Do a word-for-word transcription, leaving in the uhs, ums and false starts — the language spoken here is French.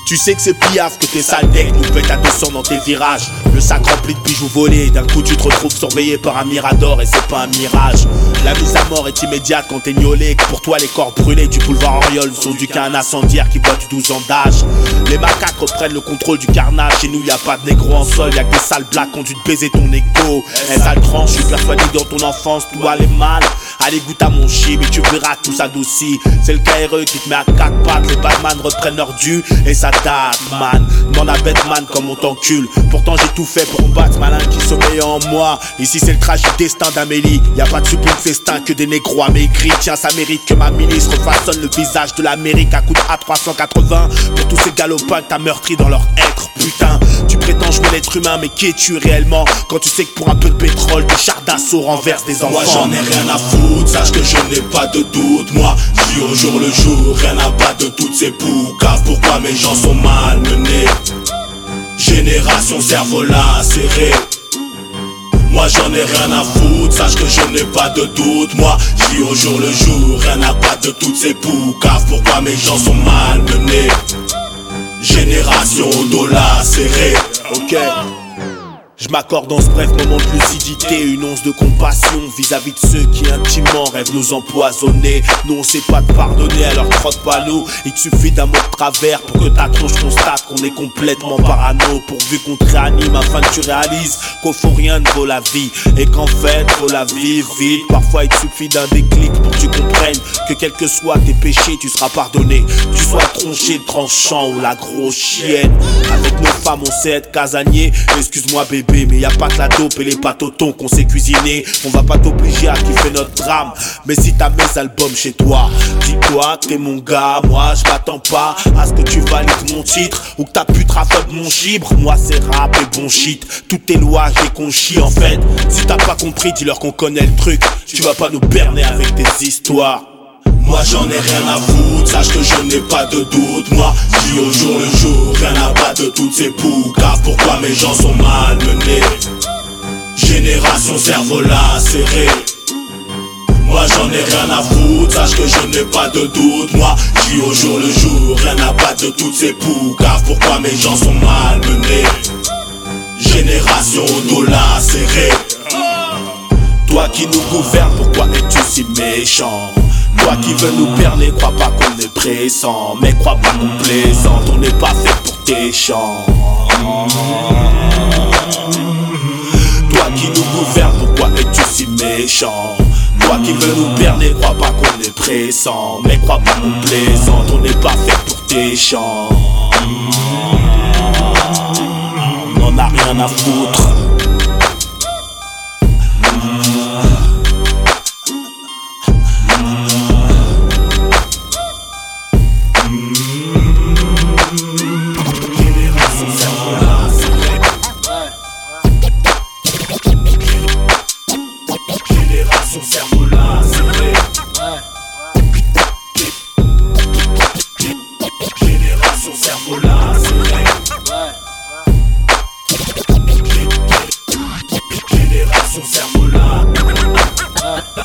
Tu sais que c'est piaf que tes sales decks nous pètent à deux cents dans tes virages. Le sac rempli de bijoux volés, d'un coup tu te retrouves surveillé par un mirador et c'est pas un mirage. La mise à mort est immédiate quand t'es gnolé, que pour toi les corps brûlés du boulevard Auriol sont dû qu'à un incendiaire qui boit du douze ans d'âge. Les macaques reprennent le contrôle du carnage, chez nous y a pas de négro en sol, y'a que des sales blacks qui ont dû te baiser ton ego. Eh sale tranche, je suis persuadé que dans ton enfance tout allait mal. Allez goûte à mon chi, mais tu verras que tout s'adoucit. C'est le K R E qui te met à quatre pattes, les Batman reprennent leur dû et ça date man. M'en a Batman comme on t'encule. Pourtant j'ai tout fait pour combattre malin qui sommeille en moi. Ici c'est le tragique destin d'Amélie. Y'a pas de sublime festin que des négros amaigris. Tiens ça mérite que ma milice refaçonne le visage de l'Amérique à coup de A trois cent quatre-vingts. Pour tous ces galopins que t'as meurtris dans leur être. Putain, tu prétends jouer l'être humain, mais qui es-tu réellement? Quand tu sais que pour un peu de pétrole, des chars d'assaut renversent des enfants. Moi j'en ai rien à foutre, sache que je n'ai pas de doute. Moi, je vis au jour le jour, rien à battre de toutes ces poucaves. Pourquoi mes gens sont malmenés? Génération cerveau lacéré. Moi j'en ai rien à foutre, sache que je n'ai pas de doute. Moi, je vis au jour le jour, rien à battre de toutes ces poucaves. Pourquoi mes gens sont malmenés? Génération dos lacéré. Ok. Je m'accorde en ce bref moment de lucidité une once de compassion vis-à-vis de ceux qui intimement rêvent nous empoisonner. Nous on sait pas te pardonner, alors crotte pas nous. Il te suffit d'un mot de travers pour que ta tronche constate qu'on est complètement parano. Pourvu qu'on te réanime afin que tu réalises qu'au fond rien ne vaut la vie et qu'en fait faut la vivre vite. Parfois il te suffit d'un déclic pour que tu comprennes que quels que soient tes péchés tu seras pardonné. Que tu sois tronché, tranchant ou la grosse chienne. Avec nos femmes on sait être casanier. Excuse-moi bébé, mais y'a pas que la dope et les pâtes au thon qu'on sait cuisiner. On va pas t'obliger à kiffer notre drame, mais si t'as mes albums chez toi, dis-toi que t'es mon gars. Moi je m'attends pas à ce que tu valides mon titre ou que ta pute raffole mon gibre. Moi c'est rap et bon shit, tout est louage et qu'on chie en fait. Si t'as pas compris, dis-leur qu'on connaît le truc. Tu vas pas nous berner avec tes histoires. Moi j'en ai rien à foutre, sache que je n'ai pas de doute. Moi je vis au jour le jour, rien à battre de toutes ces poucaves. Pourquoi mes gens sont malmenés? Génération cerveau lacéré. Moi j'en ai rien à foutre, sache que je n'ai pas de doute. Moi je vis au jour le jour, rien à battre de toutes ces poucaves. Pourquoi mes gens sont malmenés? Génération dos lacéré. Toi qui nous gouverne, pourquoi es-tu si méchant? Toi qui veux nous berner, crois pas qu'on est pressant. Mais crois pas qu'on plaisante, on n'est pas fait pour tes chants. Toi qui nous gouverne, pourquoi es-tu si méchant? Toi qui veux nous berner, crois pas qu'on est pressant. Mais crois pas qu'on plaisante, on n'est pas fait pour tes chants. On en a rien à foutre. Génération cerveau lacéré. Génération cerveau lacéré. Génération cerveau lacéré.